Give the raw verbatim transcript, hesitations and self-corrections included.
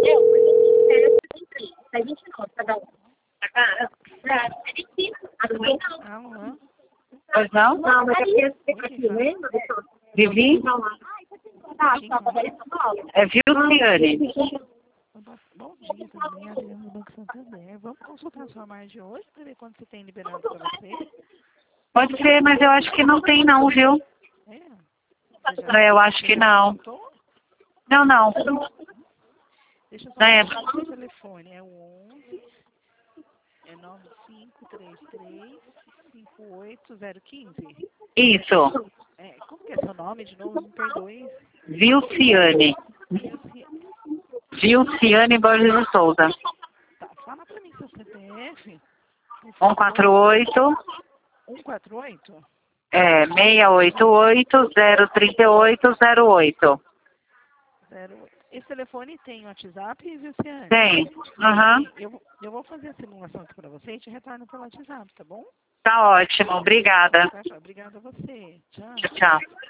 Alô? Pois não? Vivi? É Vilciane. Bom dia, tudo bem? Adriana do Banco Santander. Vamos consultar a sua margem hoje para ver quanto você tem liberado para você? Pode ser, mas eu acho que não tem não, viu? É? Você já, Eu acho você que já não. consultou? Não, não. Deixa eu só É, falar o telefone. É o onze, é nove cinco três três, cinco oito zero um cinco. isso. É, como que é seu nome de novo? Me perdoe. Vilciane. Vilci- Vilciane Borges de Souza. Tá, fala para mim seu C P F. Por um favor. quatro oito, um quatro oito? é, seis oito oito, zero três oito, zero oito. zero oito. Esse telefone tem WhatsApp, Vilciane? Tem. Aham. Tem. Eu, vou- eu vou fazer a simulação aqui para você e te retorno pelo WhatsApp, tá bom? Tá ótimo. Obrigada. Tá, joia. Obrigada a você. Tchau. Tchau, tchau.